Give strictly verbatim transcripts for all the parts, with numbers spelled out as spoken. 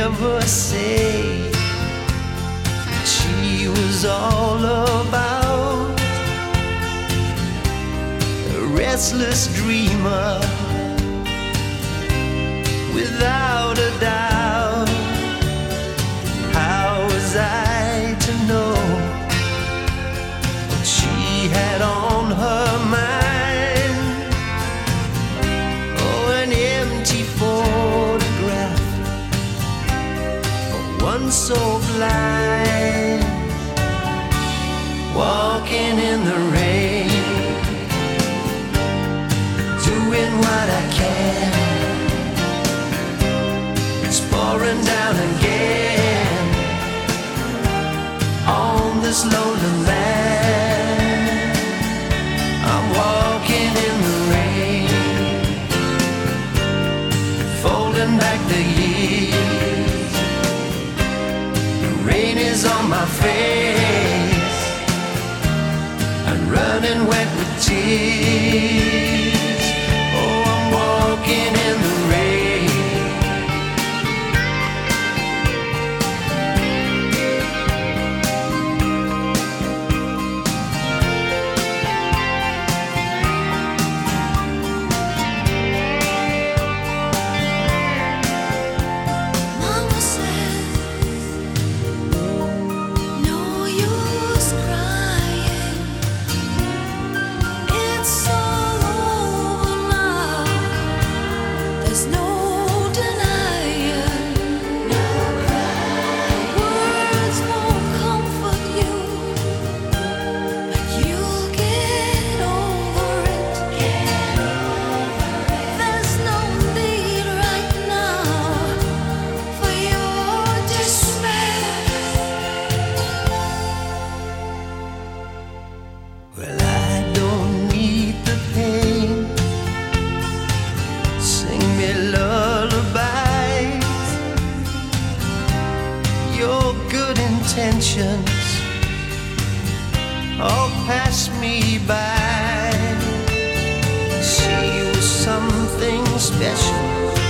ever say that she was all about? A restless dreamer, without a doubt. How was I to know what she had on her mind? Oh, an empty photograph of one so blind, walking in the rain, doing what I can. It's pouring down again on this lonely land. I'm walking in the rain, folding back the years. The rain is on my face, I'm running wet with tears. Oh, I'm walking in the rain. Well, I don't need the pain. Sing me lullabies. Your good intentions all pass me by. She was something special,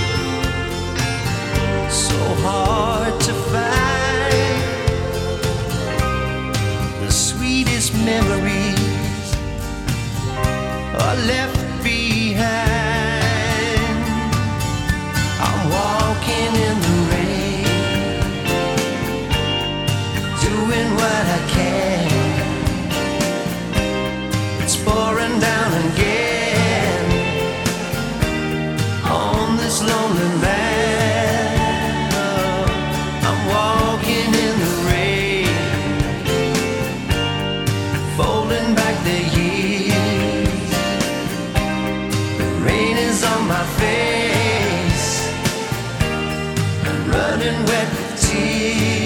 so hard to find. The sweetest memories are left behind. I'm walking in the rain, doing what I can. It's pouring down again on this lonely land. Oh, I'm walking in the rain, folding back the years. The rain is on my face, I'm running wet with tears.